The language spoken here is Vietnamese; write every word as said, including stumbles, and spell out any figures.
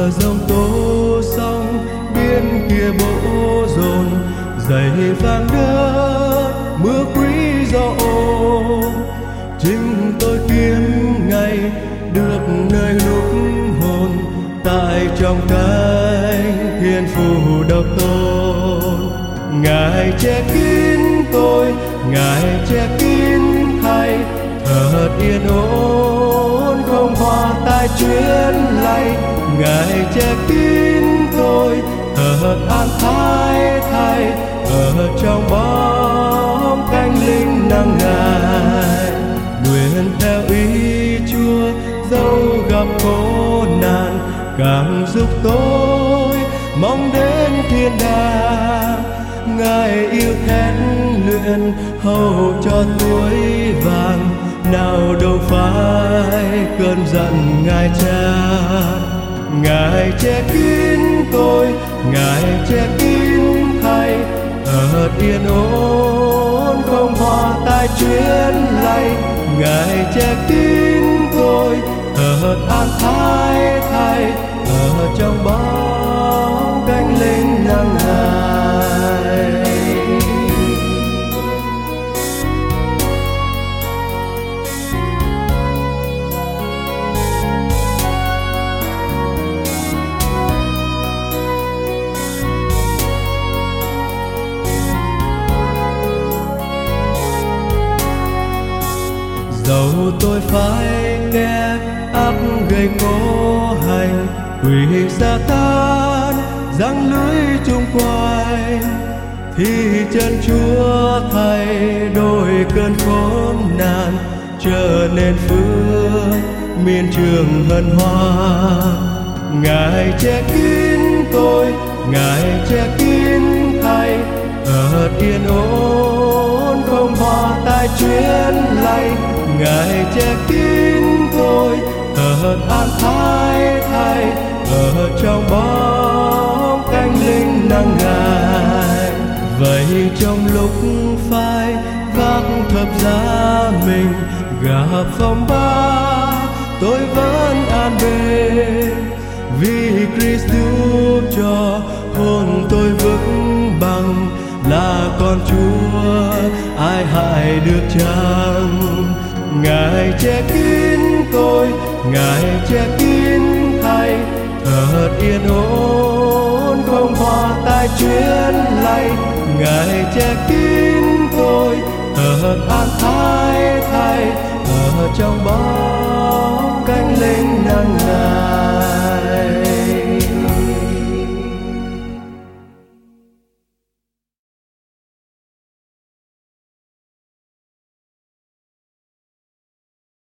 mưa giông tố sông bên kia bão dồn, dày vàng đất mưa quý gió ôm. Chính tôi kiếm ngày được nơi lúc hồn, tại trong cánh thiên phù độc tôn. Ngài che kín tôi, Ngài che kín thay, thật yên ổn không hoa tai chuyến lay. Ngài che kín tôi, thật an thái thay, ở trong bóng cánh linh năng Ngài. Nguyện theo ý Chúa dẫu gặp khổ nạn, càng giúp tôi mong đến thiên đàng. Ngài yêu thét luyện hầu cho tuổi vàng, nào đâu phải cơn giận Ngài cha. Ngài che kín tôi, Ngài che kín thay, thật yên ổn không hoa tai chuyến lay. Ngài che kín tôi, thật an thái thay, ở trong bóng cánh linh năng Ngài. Dẫu tôi phải nghe ác gây cố hành, quỷ sa tan giăng lưới chung quanh, thì chân Chúa thay đổi cơn khốn nạn, trở nên phước miền trường hân hoan. Ngài che kín tôi, Ngài che kín thay, thật yên ổn không hoa tai chuyến lay. Ngài che kín tôi, thật an thái thay, ở trong bóng cánh linh năng Ngài. Vậy trong lúc phải vác thập giá mình, gặp phong ba tôi vẫn an bền, vì Christ giúp cho hồn tôi vững bằng. Là con Chúa ai hại được chăng? Ngài che kín tôi, Ngài che kín thay, thật yên ổn không hoa tai chuyến lay. Ngài che kín tôi, thật an thái thay, ở trong bóng